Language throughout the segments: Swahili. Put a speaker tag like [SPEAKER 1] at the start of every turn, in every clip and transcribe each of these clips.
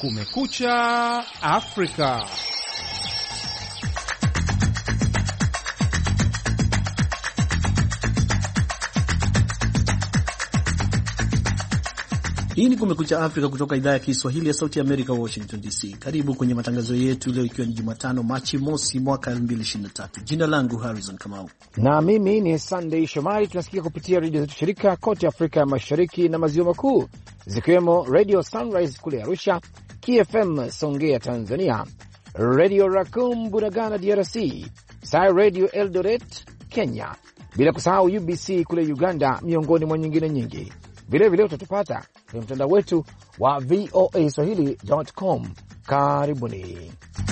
[SPEAKER 1] Kumekucha Afrika.
[SPEAKER 2] Hii ni Kumekucha Afrika kutoka idhaa ya Kiswahili ya Sauti ya Amerika, Washington DC. Karibu kwenye matangazo yetu leo, ikiwa ni Jumatano Machi mosi mwaka 2023. Jina langu Harrison Kamau
[SPEAKER 3] na mimi ni Sunday Shomari. Tunasikia kupitia redio zetu shirika kote Afrika ya Mashariki na Maziwa Makuu, zikiwemo Radio Sunrise kule Arusha, KFM Songea Tanzania, Radio Raccoon Bunagana DRC, Sai Radio Eldoret Kenya, bila kusahau UBC kule Uganda, miongoni mwa nyingine nyingi. Vilevile utatupata kwenye mtandao wetu wa voaswahili.com. Karibuni.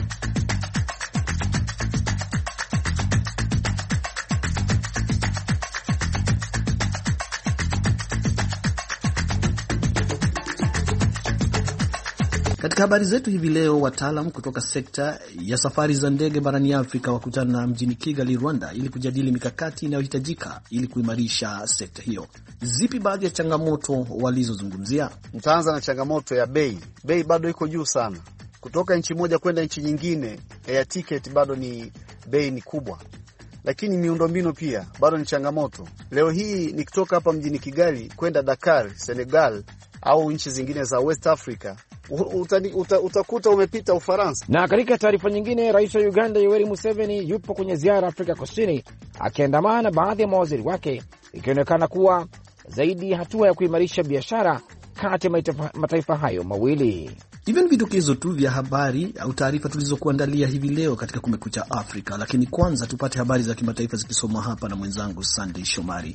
[SPEAKER 2] Katika habari zetu hivi leo, wataalam kutoka sekta ya safari za ndege barani Afrika wakutana mjini Kigali, Rwanda, ili kujadili mikakati inayohitajika ili kuimarisha sekta hiyo. Zipi baadhi ya changamoto walizozungumzia?
[SPEAKER 4] Nitaanza na changamoto ya bei. Bei bado iko juu sana. Kutoka nchi moja kwenda nchi nyingine, air ticket bado ni bei ni kubwa. Lakini miundombinu pia bado ni changamoto. Leo hii nikitoka hapa mjini Kigali kwenda Dakar, Senegal au nchi zingine za West Africa, utakuta umepita Ufaransa.
[SPEAKER 3] Na katika taarifa nyingine, rais wa Uganda Yoweri Museveni yupo kwenye ziara Afrika Kusini, akiandamana na baadhi ya mawaziri wake, ikionekana kuwa zaidi hatua ya kuimarisha biashara kati ya mataifa hayo mawili.
[SPEAKER 2] Hivyo ni vidokezo tu vya habari au taarifa tulizokuandalia hivi leo katika Kumekucha Afrika, lakini kwanza tupate habari za kimataifa zikisomwa hapa na mwenzangu Sunday Shomari.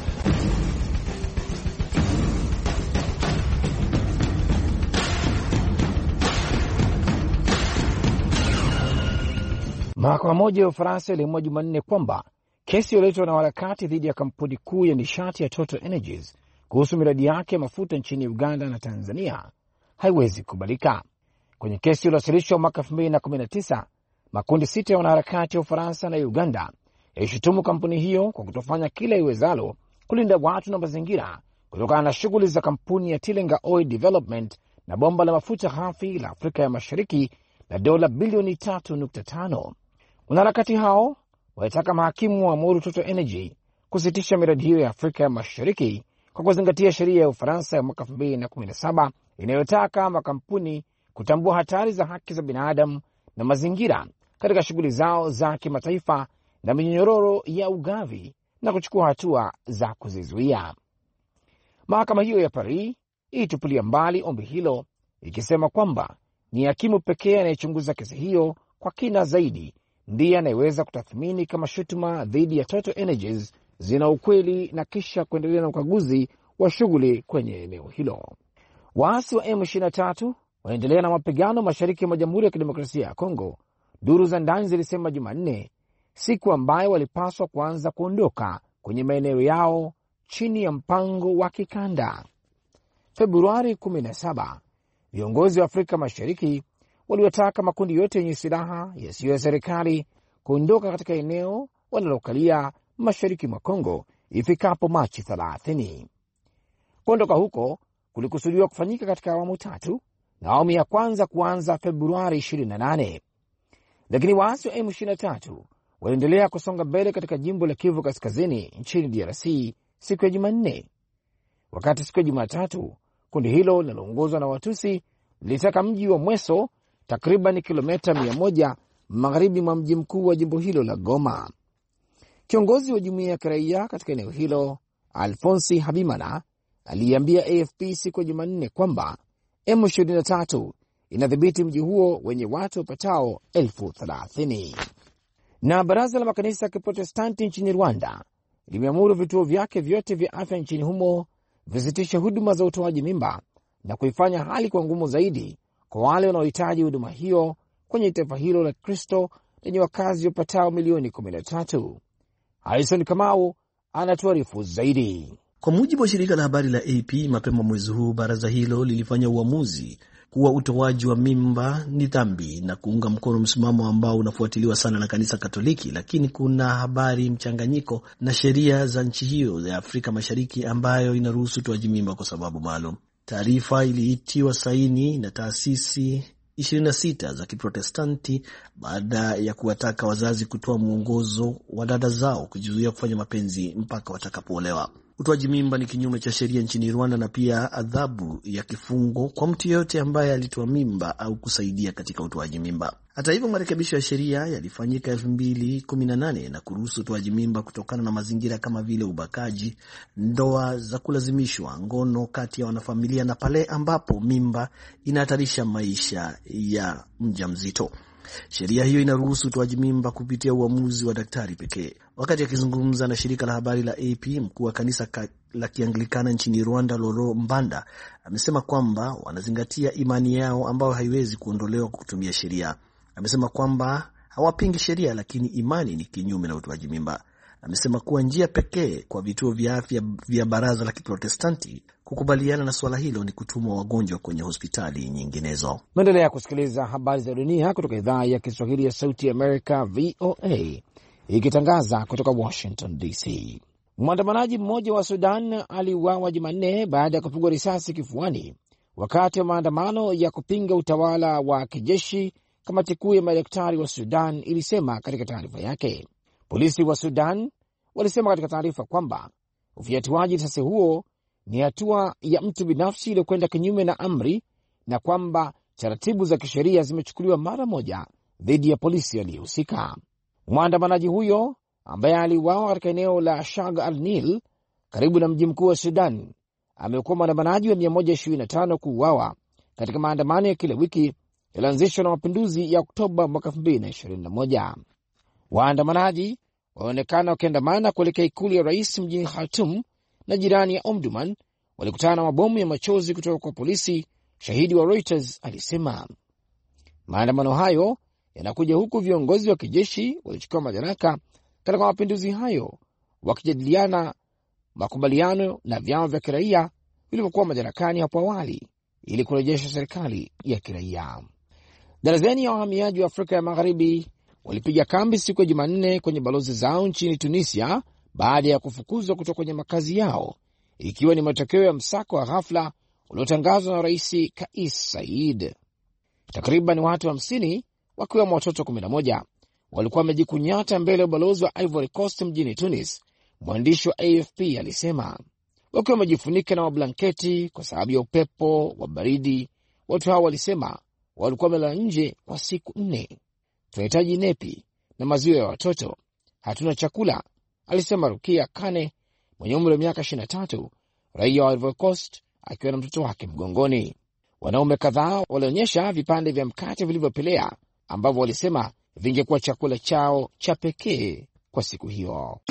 [SPEAKER 3] Mahakama moja ya Ufaransa iliamua Jumanne kwamba kesi iliyoletwa na harakati dhidi ya kampuni kuu ya nishati ya Total Energies kuhusu miradi yake ya mafuta nchini Uganda na Tanzania haiwezi kukubalika. Kwenye kesi iliyowasilishwa mwaka 2019, makundi 6 ya wanaharakati wa Ufaransa na Uganda yalishutumu kampuni hiyo kwa kutofanya kila iwezalo kulinda watu na mazingira kutokana na shughuli za kampuni ya Tilenga Oil Development na bomba la mafuta ghafi la Afrika ya Mashariki la dola bilioni 3.5. Wanaharakati hao walitaka mahakimu waamuru Total Energy kusitisha miradi hiyo ya Afrika ya Mashariki kwa kuzingatia sheria ya Ufaransa ya mwaka 2017 inayotaka makampuni kutambua hatari za haki za binadamu na mazingira katika shughuli zao za kimataifa na minyororo ya ugavi na kuchukua hatua za kuzizuia. Mahakama hiyo ya Paris ilitupilia mbali ombi hilo, ikisema kwamba ni hakimu pekee anayechunguza kesi hiyo kwa kina zaidi ndiye anayeweza kutathmini kama shutuma dhidi ya Total Energies zina ukweli na kisha kuendelea na ukaguzi wa shughuli kwenye eneo hilo. Waasi wa M23 wanaendelea na mapigano mashariki mwa Jamhuri ya Kidemokrasia ya Kongo, duru za ndani zilisema Jumanne, siku ambayo walipaswa kuanza kuondoka kwenye maeneo yao chini ya mpango wa kikanda. Februari 17, viongozi wa Afrika Mashariki waliwataka makundi yote yenye silaha yasiyo ya serikali kuondoka katika eneo wanalokalia mashariki mwa Kongo ifikapo Machi 30. Kuondoka huko kulikusudiwa kufanyika katika awamu 3 na awamu ya kwanza kuanza Februari 28. Lakini waasi wa M23 waliendelea kusonga mbele katika jimbo la Kivu Kaskazini nchini DRC siku ya Jumanne. Wakati siku ya Jumatatu, kundi hilo linaloongozwa na Watusi lilitaka mji wa Mweso, takriban kilomita 100 magharibi mwa mji mkuu wa jimbo hilo la Goma. Kiongozi wa jumuiya ya kiraia katika eneo hilo, Alfonsi Habimana, aliambia AFP siku ya Jumanne kwamba M23 inadhibiti mji huo wenye watu wapatao 30,000. Na baraza la makanisa ya Kiprotestanti nchini Rwanda limeamuru vituo vyake vyote vya afya nchini humo visitishe huduma za utoaji mimba na kuifanya hali kwa ngumu zaidi kwa wale wanaohitaji huduma hiyo kwenye taifa hilo la Kristo lenye wakazi wapatao milioni 13. Harrison Kamau anatuarifu zaidi.
[SPEAKER 2] Kwa mujibu wa shirika la habari la AP, mapema mwezi huu baraza hilo lilifanya uamuzi kuwa utoaji wa mimba ni dhambi na kuunga mkono msimamo ambao unafuatiliwa sana na kanisa Katoliki, lakini kuna habari mchanganyiko na sheria za nchi hiyo ya Afrika Mashariki ambayo inaruhusu utoaji mimba kwa sababu maalum. Taarifa iliitiwa saini na taasisi 26 za Kiprotestanti baada ya kuwataka wazazi kutoa mwongozo wa dada zao kujizuia kufanya mapenzi mpaka watakapoolewa. Utoaji mimba ni kinyume cha sheria nchini Rwanda na pia adhabu ya kifungo kwa mtu yeyote ambaye alitoa mimba au kusaidia katika utoaji mimba. Hata hivyo, marekebisho ya sheria yalifanyika 2018 na kuruhusu utoaji mimba kutokana na mazingira kama vile ubakaji, ndoa za kulazimishwa, ngono kati ya wanafamilia na pale ambapo mimba inahatarisha maisha ya mjamzito. Sheria hiyo inaruhusu utoaji mimba kupitia uamuzi wa daktari pekee. Wakati akizungumza na shirika la habari la AP, mkuu wa kanisa la Kianglikana nchini Rwanda, Loro Mbanda, amesema kwamba wanazingatia imani yao ambayo haiwezi kuondolewa kwa kutumia sheria. Amesema kwamba hawapingi sheria, lakini imani ni kinyume na utoaji mimba. Amesema kuwa njia pekee kwa vituo vya afya vya Baraza la Kiprotestanti kukubaliana na swala hilo ni kutuma wagonjwa kwenye hospitali nyinginezo.
[SPEAKER 3] Mwendelea kusikiliza habari za dunia kutoka idhaa ya Kiswahili ya Sauti ya Amerika, VOA, ikitangaza kutoka Washington DC. Mwandamanaji mmoja wa Sudan aliuawa Jumanne baada ya kupigwa risasi kifuani wakati wa maandamano ya kupinga utawala wa kijeshi, kamati kuu ya madaktari wa Sudan ilisema katika taarifa yake. Polisi wa Sudan walisema katika taarifa kwamba ufyatuaji risasi huo ni hatua ya mtu binafsi iliyokwenda kinyume na amri na kwamba taratibu za kisheria zimechukuliwa mara moja dhidi ya polisi aliyehusika. Mwandamanaji huyo ambaye aliuawa katika eneo la Shag al-Nil karibu na mji mkuu wa Sudan amekuwa mwandamanaji wa 125 kuuawa katika maandamano ya kila wiki yalianzishwa na mapinduzi ya Oktoba mwaka 2021. Waandamanaji waonekana wakiandamana kuelekea ikulu ya rais mjini Khartoum na jirani ya Omdurman walikutana na mabomu ya machozi kutoka kwa polisi, shahidi wa Reuters alisema. Maandamano hayo yanakuja huku viongozi wa kijeshi walichukua madaraka katika mapinduzi hayo wakijadiliana makubaliano na vyama vya kiraia vilivyokuwa madarakani hapo awali ili kurejesha serikali ya kiraia. Darazeni ya wahamiaji wa Afrika ya Magharibi walipiga kambi siku ya Jumanne kwenye balozi zao nchini Tunisia baada ya kufukuzwa kutoka kwenye makazi yao, ikiwa ni matokeo ya msako wa ghafla uliotangazwa na Rais Kais Saied. Takriban watu 50 wakiwemo watoto 11 walikuwa wamejikunyata mbele ya balozi wa Ivory Coast mjini Tunis, mwandishi wa AFP alisema, wakiwa wamejifunika na mablanketi kwa sababu ya upepo wa baridi. Watu hao walisema walikuwa wamelala nje kwa siku 4. Tunahitaji nepi na maziwa ya watoto, hatuna chakula, alisema Rukia Kane mwenye umri wa miaka 23, raia wa Ivory Coast akiwa na mtoto wake mgongoni. Wanaume kadhaa walionyesha vipande vya mkate vilivyopelea ambavyo walisema vingekuwa chakula chao cha pekee kwa siku hiyo.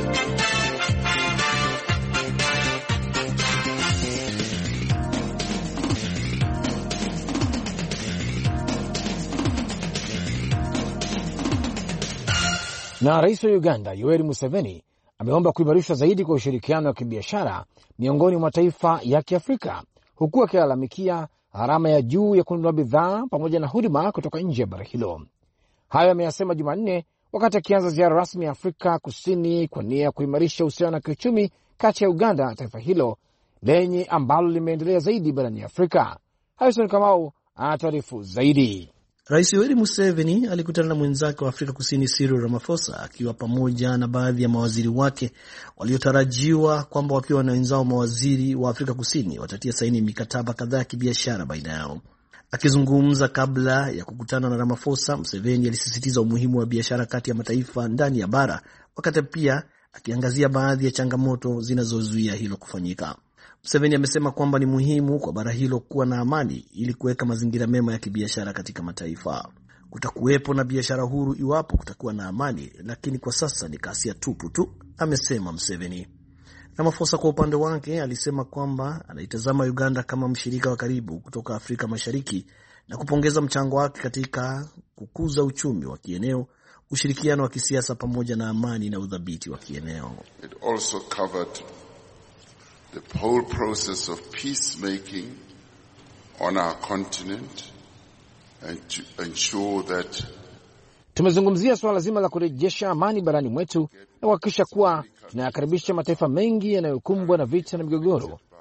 [SPEAKER 3] Na rais wa Uganda Yoweri Museveni ameomba kuimarishwa zaidi kwa ushirikiano wa kibiashara miongoni mwa mataifa ya Kiafrika, huku akilalamikia gharama ya juu ya kununua bidhaa pamoja na huduma kutoka nje ya bara hilo. Hayo ameyasema Jumanne wakati akianza ziara rasmi ya Afrika Kusini kwa nia ya kuimarisha uhusiano wa kiuchumi kati ya Uganda na taifa hilo lenye ambalo limeendelea zaidi barani Afrika. Harrison Kamau anataarifu zaidi.
[SPEAKER 2] Rais Yoweri Museveni alikutana na mwenzake wa Afrika Kusini Cyril Ramaphosa akiwa pamoja na baadhi ya mawaziri wake waliotarajiwa kwamba wakiwa na wenzao mawaziri wa Afrika Kusini watatia saini mikataba kadhaa ya kibiashara baina yao. Akizungumza kabla ya kukutana na Ramaphosa, Museveni alisisitiza umuhimu wa biashara kati ya mataifa ndani ya bara, wakati pia akiangazia baadhi ya changamoto zinazozuia hilo kufanyika. Museveni amesema kwamba ni muhimu kwa bara hilo kuwa na amani ili kuweka mazingira mema ya kibiashara katika mataifa. Kutakuwepo na biashara huru iwapo kutakuwa na amani, lakini kwa sasa ni kasia tupu tu, amesema Museveni. Ramaphosa kwa upande wake alisema kwamba anaitazama Uganda kama mshirika wa karibu kutoka Afrika Mashariki na kupongeza mchango wake katika kukuza uchumi wa kieneo, ushirikiano wa kisiasa pamoja na amani na udhabiti wa kieneo.
[SPEAKER 5] It also covered the whole process of peacemaking on our continent and to ensure that
[SPEAKER 3] tumezungumzia suala zima la kurejesha amani barani mwetu na kuhakikisha kuwa tunayakaribisha mataifa mengi yanayokumbwa na vita na migogoro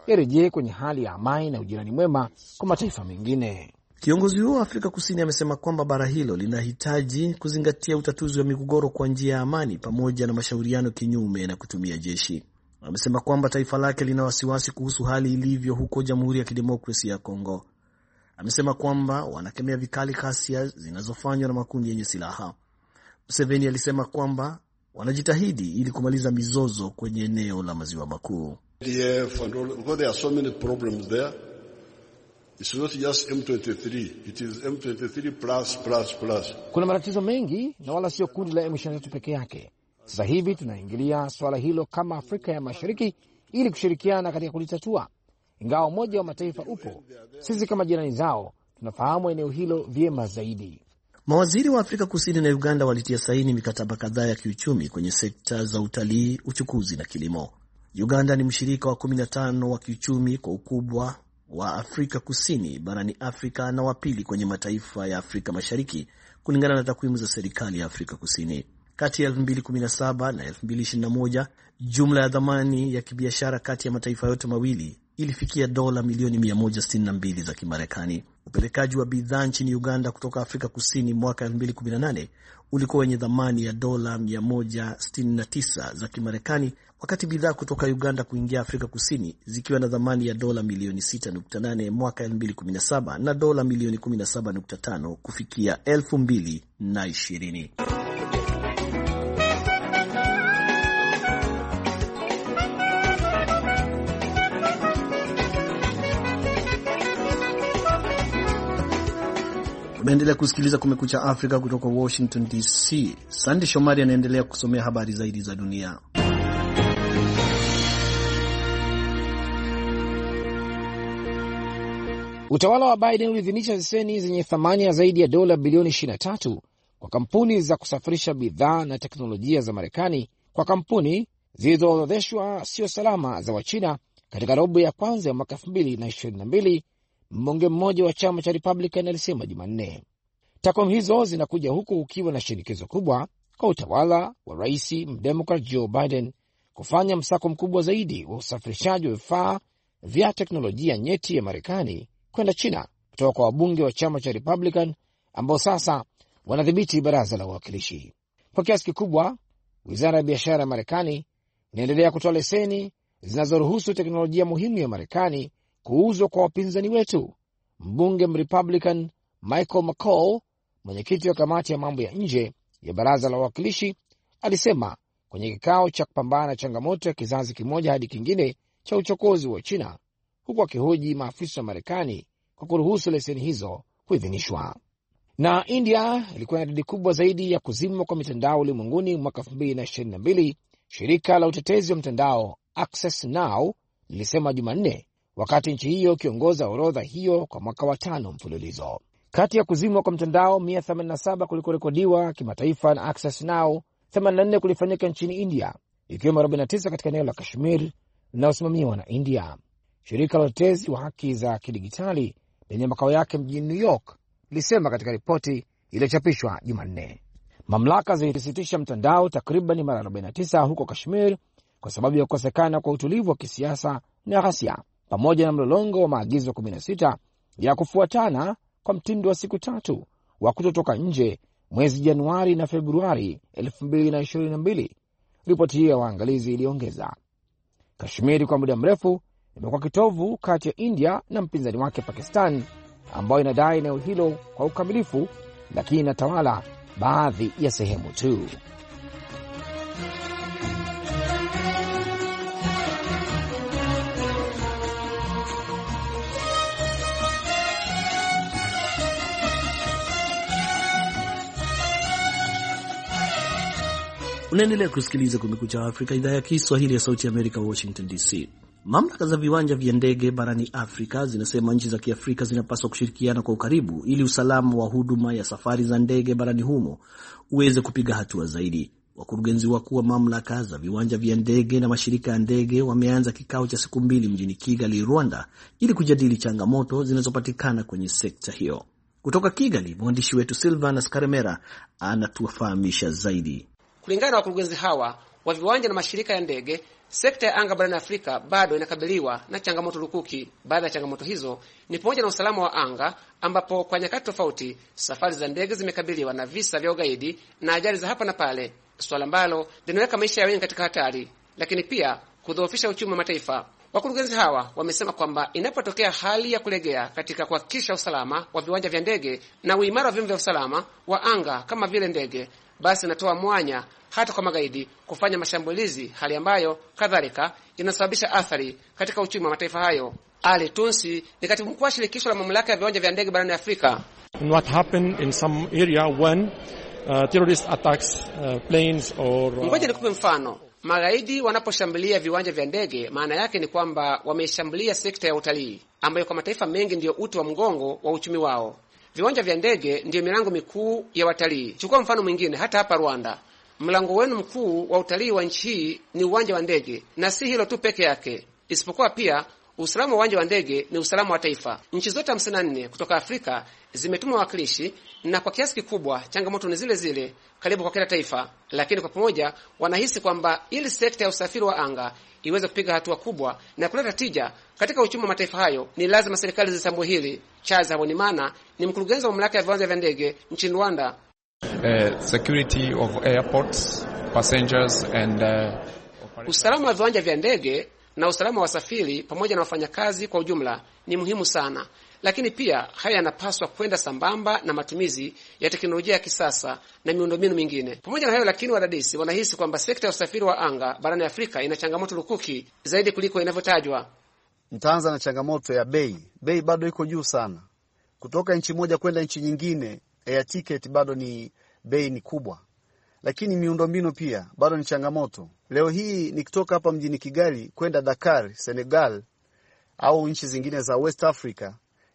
[SPEAKER 3] yarejee kwenye hali ya amani na ujirani mwema kwa mataifa mengine.
[SPEAKER 2] Kiongozi huo wa Afrika Kusini amesema kwamba bara hilo linahitaji kuzingatia utatuzi wa migogoro kwa njia ya amani pamoja na mashauriano kinyume na kutumia jeshi. Amesema kwamba taifa lake lina wasiwasi kuhusu hali ilivyo huko Jamhuri ya Kidemokrasia ya Kongo. Amesema kwamba wanakemea vikali ghasia zinazofanywa na makundi yenye silaha. Museveni alisema kwamba wanajitahidi ili kumaliza mizozo kwenye eneo la Maziwa Makuu.
[SPEAKER 6] It's not just M23, it is M23 plus.
[SPEAKER 3] Kuna matatizo mengi na wala sio kundi la M23 peke yake. Sasa hivi tunaingilia swala hilo kama Afrika ya Mashariki ili kushirikiana katika kulitatua. Ingawa Umoja wa Mataifa upo, sisi kama jirani zao tunafahamu eneo hilo vyema zaidi.
[SPEAKER 2] Mawaziri wa Afrika Kusini na Uganda walitia saini mikataba kadhaa ya kiuchumi kwenye sekta za utalii, uchukuzi na kilimo. Uganda ni mshirika wa 15 wa kiuchumi kwa ukubwa wa Afrika Kusini barani Afrika na wa pili kwenye mataifa ya Afrika Mashariki kulingana na takwimu za serikali ya Afrika Kusini. Kati ya 2017 na 2021, jumla ya dhamani ya kibiashara kati ya mataifa yote mawili ilifikia dola milioni 162 za Kimarekani. Upelekaji wa bidhaa nchini Uganda kutoka Afrika Kusini mwaka 2018 ulikuwa wenye dhamani ya dola 169 za Kimarekani, wakati bidhaa kutoka Uganda kuingia Afrika Kusini zikiwa na dhamani ya dola milioni 6.8 mwaka 2017 na dola milioni 17.5 kufikia 2020. Unaendelea kusikiliza Kumekucha Afrika kutoka Washington DC. Sandy Shomari anaendelea kusomea habari zaidi za dunia.
[SPEAKER 3] Utawala wa Biden uliidhinisha leseni zenye thamani ya zaidi ya dola bilioni 23 kwa kampuni za kusafirisha bidhaa na teknolojia za Marekani kwa kampuni zilizoorodheshwa sio salama za Wachina katika robo ya kwanza ya mwaka 2022. Mbunge mmoja wa chama cha Republican alisema Jumanne. Takwimu hizo zinakuja huku ukiwa na shinikizo kubwa kwa utawala wa Rais Mdemokrat Joe Biden kufanya msako mkubwa zaidi wa usafirishaji wa vifaa vya teknolojia nyeti ya Marekani kwenda China kutoka kwa wabunge wa chama cha Republican ambao sasa wanadhibiti baraza la wawakilishi. Kwa kiasi kikubwa, Wizara ya Biashara ya Marekani inaendelea kutoa leseni zinazoruhusu teknolojia muhimu ya Marekani kuuzwa kwa wapinzani wetu. Mbunge Mrepublican Michael McCall, mwenyekiti wa kamati ya mambo ya nje ya baraza la wawakilishi, alisema kwenye kikao cha kupambana na changamoto ya kizazi kimoja hadi kingine cha uchokozi wa China, huku akihoji maafisa wa Marekani kwa kuruhusu leseni hizo kuidhinishwa. Na India ilikuwa na idadi kubwa zaidi ya kuzimwa kwa mitandao ulimwenguni mwaka 2022, shirika la utetezi wa mtandao Access Now lilisema Jumanne, wakati nchi hiyo ikiongoza orodha hiyo kwa mwaka wa 5 mfululizo. Kati ya kuzimwa kwa mtandao 187 kulikorekodiwa kimataifa na Access Now, 84 kulifanyika nchini India, ikiwemo 49 katika eneo la Kashmir linalosimamiwa na India. Shirika la utetezi wa haki za kidigitali lenye makao yake mjini New York lilisema katika ripoti iliyochapishwa Jumanne. Mamlaka zilisitisha mtandao takriban mara 49 huko Kashmir kwa sababu ya kukosekana kwa utulivu wa kisiasa na ghasia, pamoja na mlolongo wa maagizo 16 ya kufuatana kwa mtindo wa siku 3 wa kutotoka nje mwezi Januari na Februari 2022. Ripoti hiyo ya waangalizi iliongeza, Kashmiri kwa muda mrefu imekuwa kitovu kati ya India na mpinzani wake Pakistan, ambayo inadai eneo hilo kwa ukamilifu, lakini inatawala baadhi ya sehemu tu.
[SPEAKER 2] Unaendelea kusikiliza Kumekucha Afrika, idhaa ya Kiswahili ya Sauti ya Amerika, Washington DC. Mamlaka za viwanja vya ndege barani Afrika zinasema nchi za Kiafrika zinapaswa kushirikiana kwa ukaribu ili usalama wa huduma ya safari za ndege barani humo uweze kupiga hatua zaidi. Wakurugenzi wakuu wa mamlaka za viwanja vya ndege na mashirika ya ndege wameanza kikao cha siku 2 mjini Kigali, Rwanda, ili kujadili changamoto zinazopatikana kwenye sekta hiyo. Kutoka Kigali, mwandishi wetu Silvana Skaremera anatufahamisha zaidi.
[SPEAKER 7] Kulingana na wakurugenzi hawa, wa viwanja na mashirika ya ndege, sekta ya anga barani Afrika bado inakabiliwa na changamoto lukuki. Baadhi ya changamoto hizo ni pamoja na usalama wa anga, ambapo kwa nyakati tofauti safari za ndege zimekabiliwa na visa vya ugaidi na ajali za hapa na pale, swala ambalo linaweka maisha ya wengi katika hatari, lakini pia kudhoofisha uchumi wa mataifa. Wakurugenzi hawa wamesema kwamba inapotokea hali ya kulegea katika kuhakikisha usalama wa viwanja vya ndege na uimara wa vyombo vya usalama wa anga kama vile ndege, basi inatoa mwanya hata kwa magaidi kufanya mashambulizi, hali ambayo kadhalika inasababisha athari katika uchumi wa mataifa hayo. Ali Tunsi ni katibu mkuu wa shirikisho la mamlaka ya viwanja vya ndege barani Afrika.
[SPEAKER 8] What happened in some area when terrorist attacks planes or
[SPEAKER 7] Ngoja nikupe mfano. Magaidi wanaposhambulia viwanja vya ndege, maana yake ni kwamba wameshambulia sekta ya utalii ambayo kwa mataifa mengi ndiyo uti wa mgongo wa uchumi wao. Viwanja vya ndege ndiyo milango mikuu ya watalii. Chukua mfano mwingine, hata hapa Rwanda, mlango wenu mkuu wa utalii wa nchi hii ni uwanja wa ndege, na si hilo tu peke yake, isipokuwa pia usalama wa uwanja wa ndege ni usalama wa taifa. Nchi zote 54 kutoka Afrika zimetuma wawakilishi, na kwa kiasi kikubwa changamoto ni zile zile karibu kwa kila taifa, lakini kwa pamoja wanahisi kwamba ili sekta ya usafiri wa anga iweze kupiga hatua kubwa na kuleta tija katika uchumi wa mataifa hayo, ni lazima serikali zitambue hili. Charles Habonimana ni mkurugenzi wa mamlaka ya viwanja vya ndege nchini Rwanda.
[SPEAKER 9] Security of airports, passengers and
[SPEAKER 7] usalama wa viwanja vya ndege na usalama wa wasafiri pamoja na wafanyakazi kwa ujumla ni muhimu sana, lakini pia haya yanapaswa kwenda sambamba na matumizi ya teknolojia ya kisasa na miundombinu mingine. Pamoja na hayo lakini, wadadisi wanahisi kwamba sekta ya usafiri wa anga barani Afrika ina changamoto lukuki zaidi kuliko inavyotajwa.
[SPEAKER 4] Nitaanza na changamoto ya bei. Bei bado iko juu sana. Kutoka nchi moja kwenda nchi nyingine, air ticket bado ni bei ni kubwa. Lakini miundombinu pia bado ni changamoto. Leo hii nikitoka hapa mjini Kigali kwenda Dakar, Senegal au nchi zingine za West Africa,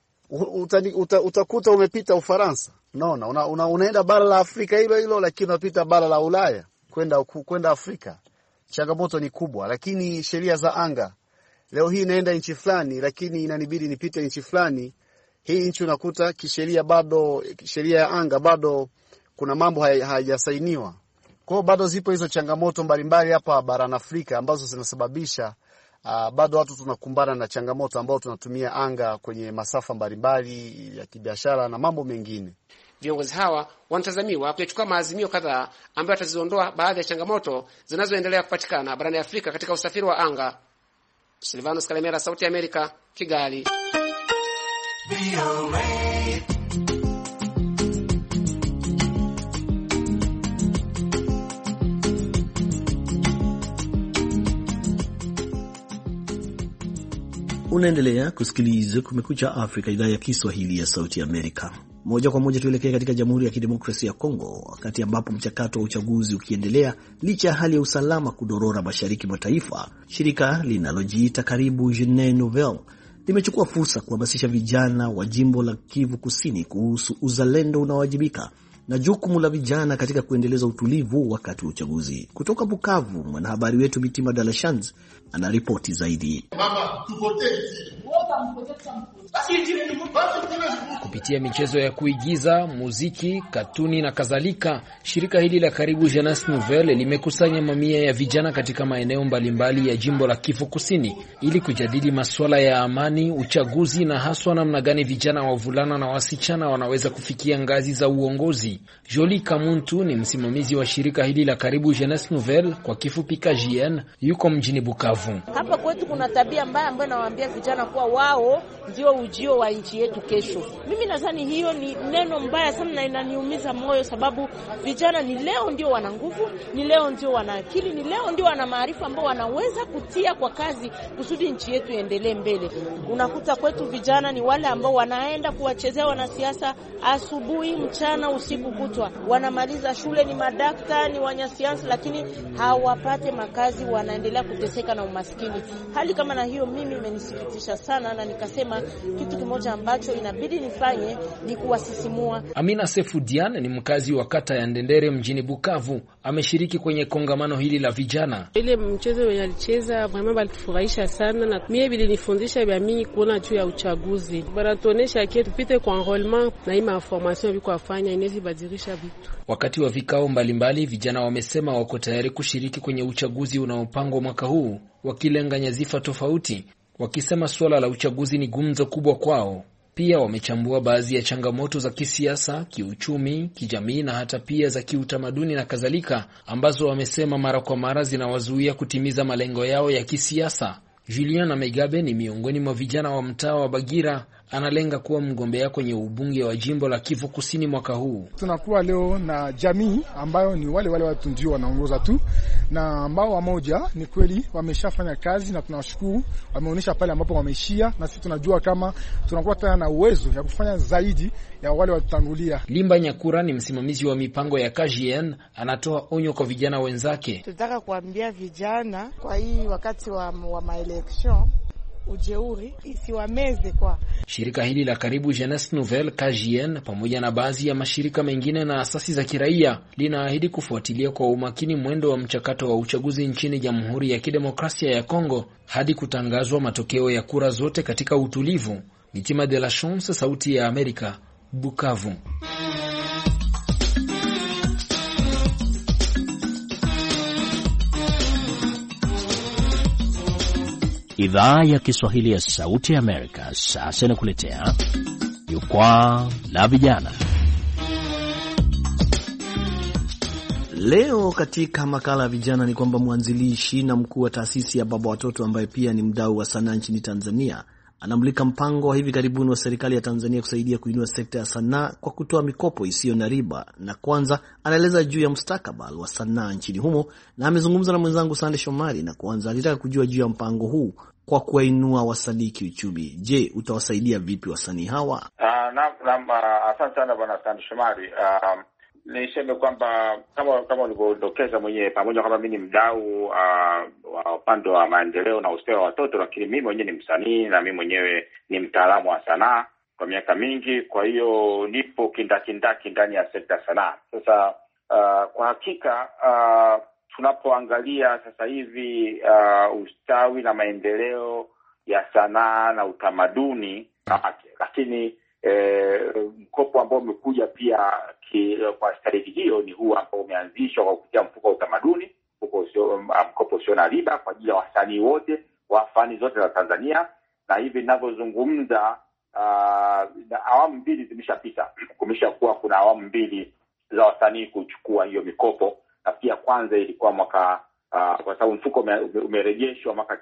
[SPEAKER 4] utakuta umepita Ufaransa. Unaenda bara la Afrika hilo lakini unapita bara la Ulaya kwenda Afrika. Changamoto ni kubwa. Lakini sheria za anga, leo hii naenda nchi fulani lakini inanibidi nipite nchi fulani, hii nchi unakuta kisheria bado, sheria ya anga bado kuna mambo hayajasainiwa. Kwa hiyo bado zipo hizo changamoto mbalimbali hapa barani Afrika ambazo zinasababisha bado watu tunakumbana na changamoto ambao tunatumia anga kwenye masafa mbalimbali ya kibiashara na mambo mengine.
[SPEAKER 7] Viongozi hawa wanatazamiwa kuchukua maazimio kadhaa ambayo yataziondoa baadhi ya changamoto zinazoendelea kupatikana barani Afrika katika usafiri wa anga. Silvanos Kalemera, Sauti ya Amerika, Kigali.
[SPEAKER 2] Unaendelea kusikiliza Kumekucha Afrika, idhaa ya Kiswahili ya Sauti ya Amerika. Moja kwa moja tuelekee katika Jamhuri ya Kidemokrasia ya Kongo, wakati ambapo mchakato wa uchaguzi ukiendelea licha ya hali ya usalama kudorora mashariki mwa taifa. Shirika linalojiita Karibu Jeune Nouvelle limechukua fursa kuhamasisha vijana wa jimbo la Kivu Kusini kuhusu uzalendo unaowajibika na jukumu la vijana katika kuendeleza utulivu wakati wa uchaguzi. Kutoka Bukavu, mwanahabari wetu Mitima Dalashans anaripoti zaidi.
[SPEAKER 10] Kupitia michezo ya kuigiza, muziki, katuni na kadhalika, shirika hili la Karibu Jeune Nouvelle limekusanya mamia ya vijana katika maeneo mbalimbali ya jimbo la Kivu Kusini ili kujadili masuala ya amani, uchaguzi na haswa namna gani vijana wavulana na wasichana wanaweza kufikia ngazi za uongozi. Jolie Kamuntu ni msimamizi wa shirika hili la Karibu Jeune Nouvelle, kwa kifupi KJN, yuko mjini Bukavu.
[SPEAKER 11] Hapa kwetu kuna tabia mbaya ambayo nawaambia vijana kuwa wao ndio ujio wa nchi yetu kesho. Mimi nadhani hiyo ni neno mbaya sana na inaniumiza moyo, sababu vijana ni leo ndio wana nguvu, ni leo ndio wana akili, ni leo ndio wana maarifa ambao wanaweza kutia kwa kazi kusudi nchi yetu iendelee mbele. Unakuta kwetu vijana ni wale ambao wanaenda kuwachezea wanasiasa asubuhi, mchana, usiku kutwa. Wanamaliza shule, ni madaktari, ni wanasiasa, lakini hawapate makazi, wanaendelea kuteseka na umaskini. Hali kama na hiyo mimi imenisikitisha sana vijana, na nikasema kitu kimoja ambacho inabidi nifanye ni kuwasisimua.
[SPEAKER 10] Amina Sefudian ni mkazi wa kata ya Ndendere mjini Bukavu, ameshiriki kwenye kongamano hili la vijana.
[SPEAKER 12] Ile mchezo wenye alicheza mama balitufurahisha sana, na mimi bilinifundisha vya mingi kuona juu ya uchaguzi. Baratuonesha kitu tupite kwa enrollment na hii information biko afanya inezi badilisha vitu.
[SPEAKER 10] Wakati wa vikao mbalimbali, vijana wamesema wako tayari kushiriki kwenye uchaguzi unaopangwa mwaka huu, wakilenga nyadhifa tofauti, wakisema suala la uchaguzi ni gumzo kubwa kwao. Pia wamechambua baadhi ya changamoto za kisiasa, kiuchumi, kijamii na hata pia za kiutamaduni na kadhalika, ambazo wamesema mara kwa mara zinawazuia kutimiza malengo yao ya kisiasa. Juliana Megabe ni miongoni mwa vijana wa mtaa wa Bagira, analenga kuwa mgombea kwenye ubunge wa jimbo la Kivu Kusini mwaka huu.
[SPEAKER 13] Tunakuwa leo na jamii ambayo ni wale watu ndio wanaongoza tu, na ambao wamoja ni kweli wameshafanya kazi na tunawashukuru, wameonyesha pale ambapo wameishia, na sisi tunajua kama tunakuwa tena na uwezo ya kufanya zaidi ya wale watutangulia.
[SPEAKER 10] Limba Nyakura ni msimamizi wa mipango ya KGN, anatoa onyo kwa vijana wenzake.
[SPEAKER 14] Tunataka kuambia vijana kwa hii wakati wa maelection ujeuri isiwameze kwa.
[SPEAKER 10] Shirika hili la Karibu Jeunesse Nouvelle KGN pamoja na baadhi ya mashirika mengine na asasi za kiraia linaahidi kufuatilia kwa umakini mwendo wa mchakato wa uchaguzi nchini Jamhuri ya Kidemokrasia ya Kongo hadi kutangazwa matokeo ya kura zote katika utulivu. Mitima de la Chance, Sauti ya Amerika, Bukavu.
[SPEAKER 15] Idhaa ya Kiswahili ya Sauti ya Amerika sasa inakuletea Jukwaa la Vijana.
[SPEAKER 2] Leo katika makala ya vijana ni kwamba mwanzilishi na mkuu wa taasisi ya Baba Watoto ambaye pia ni mdau wa sanaa nchini Tanzania anamulika mpango wa hivi karibuni wa serikali ya Tanzania kusaidia kuinua sekta ya sanaa kwa kutoa mikopo isiyo na riba, na kwanza anaeleza juu ya mustakabali wa sanaa nchini humo, na amezungumza na mwenzangu Sande Shomari, na kwanza alitaka kujua juu ya mpango huu kwa kuwainua wasanii kiuchumi. Je, utawasaidia vipi wasanii hawa?
[SPEAKER 16] Asante sana bwana Sande Shomari. Niseme kwamba kama ulivyodokeza mwenyewe, pamoja kwamba mimi ni mdau wa upande wa maendeleo na ustawi wa watoto, lakini mimi mwenyewe ni msanii na mimi mwenyewe ni mtaalamu wa sanaa kwa miaka mingi. Kwa hiyo nipo kindakindaki ndani ya sekta ya sanaa. Sasa kwa hakika tunapoangalia sasa hivi ustawi na maendeleo ya sanaa na utamaduni, lakini mkopo ambao umekuja pia kwa staili hiyo ni huu ambao umeanzishwa kwa kupitia mfuko wa utamaduni, mkopo usio na riba kwa ajili ya wasanii wote wa fani zote za Tanzania. Na hivi ninavyozungumza awamu mbili zimeshapita. Kumeshakuwa kuna awamu mbili za wasanii kuchukua hiyo mikopo. Na pia kwanza ilikuwa mwaka kwa sababu mfuko umerejeshwa mwaka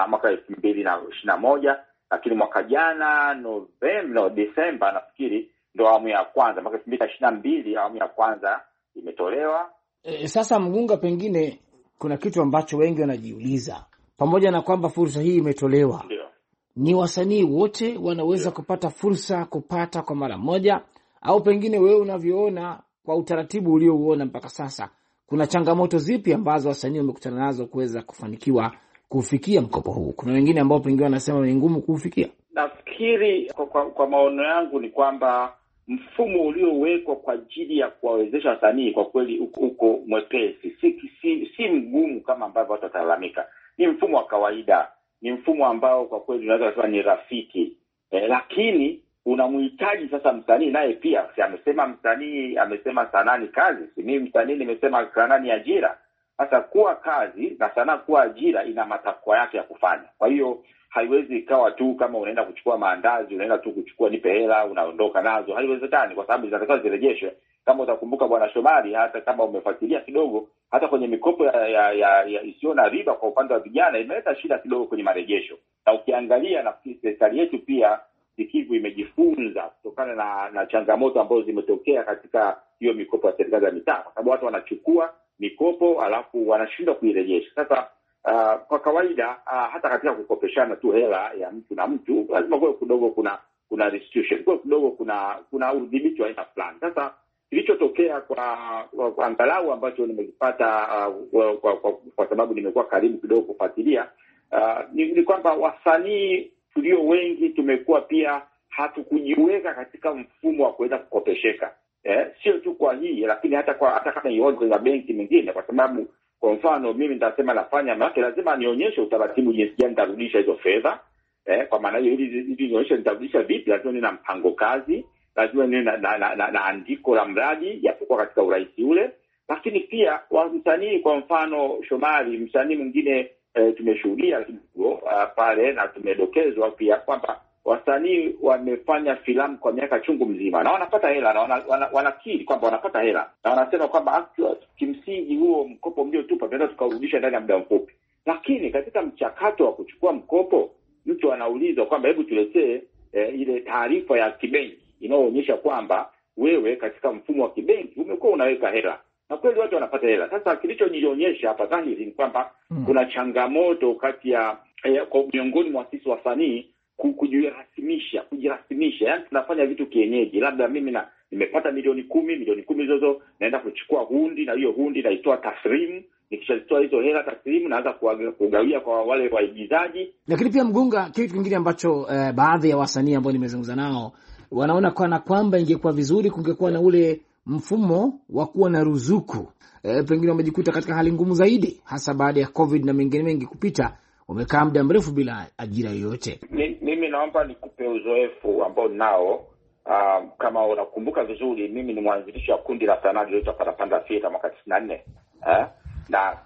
[SPEAKER 16] 2021, lakini mwaka jana Desemba nafikiri ndio awamu ya kwanza, mwaka 2022 awamu ya kwanza imetolewa.
[SPEAKER 3] Sasa Mgunga, pengine kuna kitu ambacho wengi wanajiuliza, pamoja na kwamba fursa hii imetolewa,
[SPEAKER 16] ndio
[SPEAKER 3] ni wasanii wote wanaweza kupata fursa kupata kwa mara moja, au pengine wewe unavyoona kwa utaratibu uliouona mpaka sasa, kuna changamoto zipi ambazo wasanii wamekutana nazo kuweza kufanikiwa kufikia mkopo huu? Kuna wengine ambao pengine wanasema ni ngumu kufikia.
[SPEAKER 16] Nafikiri kwa maono yangu ni kwamba mfumo uliowekwa kwa ajili ya kuwawezesha wasanii kwa kweli uko mwepesi, si mgumu kama ambavyo watu watalalamika. Ni mfumo wa kawaida, ni mfumo ambao kwa kweli unaweza kusema ni rafiki. Lakini unamhitaji sasa msanii naye pia. Amesema msanii, amesema sanaa ni kazi. Si mimi msanii nimesema sanaa ni ajira. Sasa kuwa kazi na sanaa kuwa ajira ina matakwa yake ya kufanya. Kwa hiyo haiwezi ikawa tu kama unaenda kuchukua maandazi, unaenda tu kuchukua nipe hela unaondoka nazo. Haiwezekani, kwa sababu zinatakiwa zirejeshwe. Kama utakumbuka bwana Shomari, hata kama umefuatilia kidogo, hata kwenye mikopo ya isiyo na riba kwa upande wa vijana imeleta shida kidogo kwenye marejesho. Na ukiangalia na serikali yetu pia sikivu imejifunza kutokana na changamoto ambazo zimetokea katika hiyo mikopo ya serikali za mitaa, kwa sababu watu wanachukua mikopo alafu wanashindwa kuirejesha. Sasa kwa kawaida hata katika kukopeshana tu hela ya mtu na mtu lazima kwa kidogo kuna restitution, kwa kidogo kuna udhibiti wa aina fulani. Sasa kilichotokea kwa angalau ambacho nimekipata kwa sababu nimekuwa karibu kidogo kufuatilia ni kwamba wasanii tulio wengi tumekuwa pia hatukujiweka katika mfumo wa kuweza kukopesheka. Sio tu kwa hii, lakini hata kama ione kwenye benki mengine, kwa sababu kwa mfano mimi nitasema nafanya maana lazima nionyeshe utaratibu jinsi gani nitarudisha hizo fedha. Kwa maana hiyo ili nionyeshe nitarudisha vipi, lazima nina mpango kazi, lazima nina na andiko la mradi yapokuwa katika urahisi ule. Lakini pia wa msanii, kwa mfano Shomari, msanii mwingine tumeshuhudia pale na tumedokezwa pia kwamba wasanii wamefanya filamu kwa miaka chungu mzima na wanapata hela na wanakiri kwamba wanapata hela na wanasema kwamba kimsingi huo mkopo mliotupa tunaweza tukarudisha ndani ya muda mfupi. Lakini katika mchakato wa kuchukua mkopo, mtu anaulizwa kwamba hebu tuletee ile taarifa ya kibenki inayoonyesha kwamba wewe katika mfumo wa kibenki umekuwa unaweka hela. Na kweli watu wanapata hela. Sasa kilichojionyesha hapa dhahiri ni kwamba kuna changamoto kati ya kwa miongoni mwa sisi wasanii kujirasimisha. Yaani tunafanya vitu kienyeji. Labda mimi nimepata milioni 10 zozo naenda kuchukua hundi, na hiyo hundi naitoa taslimu. Nikishatoa hizo hela taslimu naanza kugawia kwa wale waigizaji.
[SPEAKER 3] Lakini pia Mgunga, kitu kingine ambacho baadhi ya wasanii ambao nimezungumza nao wanaona kwamba ingekuwa vizuri kungekuwa na ule mfumo wa kuwa na ruzuku. Pengine wamejikuta katika hali ngumu zaidi, hasa baada ya COVID na mengine mengi kupita, wamekaa muda mrefu bila ajira yoyote.
[SPEAKER 16] Mimi naomba nikupe uzoefu ambao nao. Kama unakumbuka vizuri, mimi ni mwanzilishi wa kundi la sanaa lililoitwa Parapanda Theater mwaka 94. Na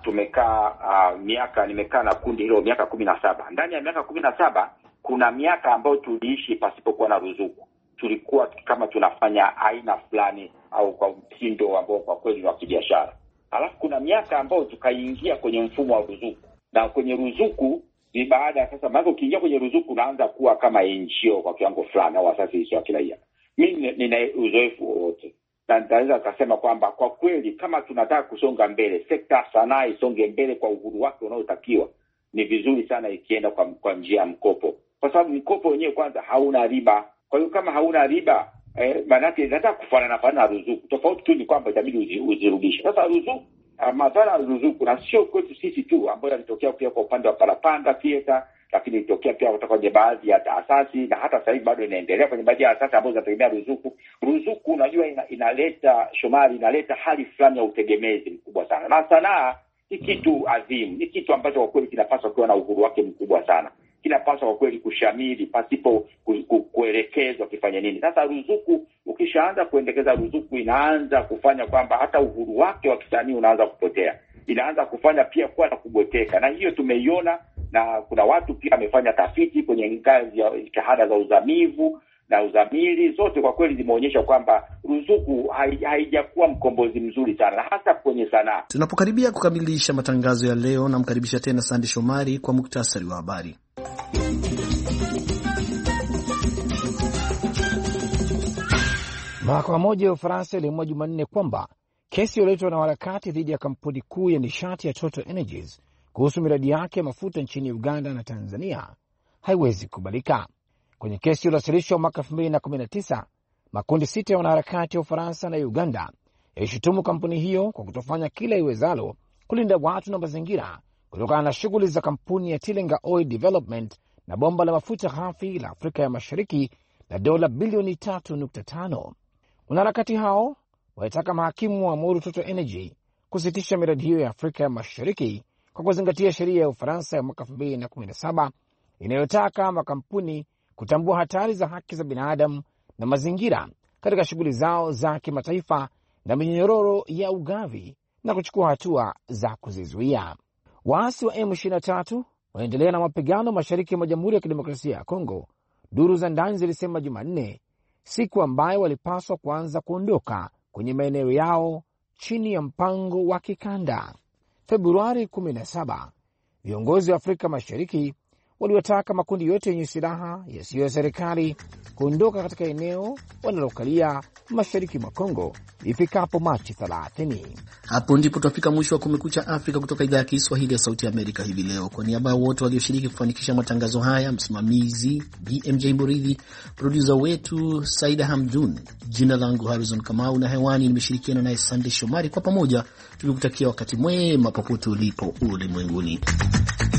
[SPEAKER 16] nimekaa na kundi hilo miaka 17. Ndani ya miaka 17 kuna miaka ambayo tuliishi pasipokuwa na ruzuku. Tulikuwa kama tunafanya aina fulani au kwa mtindo ambao kwa kweli wa kibiashara. Alafu kuna miaka ambayo tukaingia kwenye mfumo wa ruzuku. Na kwenye ruzuku ni baada sasa, maana ukiingia kwenye ruzuku unaanza kuwa kama NGO kwa kiwango fulani au asasi hizo kiraia. Mimi nina uzoefu wote. Na naweza kusema kwamba kwa kweli kama tunataka kusonga mbele, sekta sanaa isonge mbele kwa uhuru wake unaotakiwa, ni vizuri sana ikienda kwa njia ya mkopo. Kwa sababu mkopo wenyewe kwanza hauna riba. Kwa hiyo kama hauna riba, maana yake inataka kufanana na ruzuku. Tofauti tu ni kwamba itabidi uzirudishe. Sasa ruzuku, madhara ya ruzuku na sio kwetu sisi tu, ambayo yalitokea pia kwa upande wa Parapanda Theater, lakini ilitokea pia kutoka kwenye baadhi ya taasisi, na hata sasa hivi bado inaendelea kwenye baadhi ya taasisi ambazo zinategemea ruzuku. Ruzuku unajua inaleta Shomari, inaleta hali fulani ya utegemezi mkubwa sana. Na sanaa ni kitu adhimu, ni kitu ambacho kwa kweli kinapaswa kuwa na uhuru wake mkubwa sana. Kinapaswa kwa kweli kushamili pasipo kuelekezwa kifanye nini. Sasa ruzuku, ukishaanza kuendekeza ruzuku, inaanza kufanya kwamba hata uhuru wake wa kisanii unaanza kupotea. Inaanza kufanya pia kuwa na kubweteka. Na hiyo tumeiona, na kuna watu pia wamefanya tafiti kwenye ngazi ya shahada za uzamivu na uzamili, zote kwa kweli zimeonyesha kwamba ruzuku haijakuwa mkombozi mzuri sana, na hasa kwenye sanaa.
[SPEAKER 2] Tunapokaribia kukamilisha matangazo ya leo, namkaribisha tena Sande Shomari kwa muktasari wa habari.
[SPEAKER 3] Mahakama moja ya Ufaransa iliamua Jumanne kwamba kesi iliyoletwa na harakati dhidi ya kampuni kuu ya nishati ya Total Energies kuhusu miradi yake ya mafuta nchini Uganda na Tanzania haiwezi kubalika. Kwenye kesi iliyowasilishwa mwaka 2019, makundi 6 ya wanaharakati wa Ufaransa na Uganda yalishutumu kampuni hiyo kwa kutofanya kila iwezalo kulinda watu na mazingira kutokana na shughuli za kampuni ya Tilenga Oil Development na bomba la mafuta ghafi la Afrika ya Mashariki la dola bilioni 3.5. Wanaharakati hao walitaka mahakimu waamuru Total Energy kusitisha miradi hiyo ya Afrika ya Mashariki kwa kuzingatia sheria ya Ufaransa ya mwaka 2017 inayotaka makampuni kutambua hatari za haki za binadamu na mazingira katika shughuli zao za kimataifa na minyororo ya ugavi na kuchukua hatua za kuzizuia. Waasi wa M23 wanaendelea na mapigano mashariki mwa Jamhuri ya Kidemokrasia ya Kongo, duru za ndani zilisema Jumanne, siku ambayo walipaswa kuanza kuondoka kwenye maeneo yao chini ya mpango wa kikanda. Februari 17, viongozi wa Afrika Mashariki waliwataka makundi yote yenye silaha yasiyo ya serikali kuondoka katika eneo wanalokalia mashariki mwa Kongo ifikapo Machi 30.
[SPEAKER 2] Hapo ndipo tutafika mwisho wa Kumekucha Afrika kutoka idhaa ya Kiswahili ya Sauti ya Amerika hivi leo. Kwa niaba ya wote walioshiriki kufanikisha matangazo haya, msimamizi BMJ Muridhi, producer wetu Saida Hamdun, jina langu Harrison Kamau na hewani nimeshirikiana naye Sande Shomari, kwa pamoja tukikutakia wakati mwema popote ulipo ulimwenguni.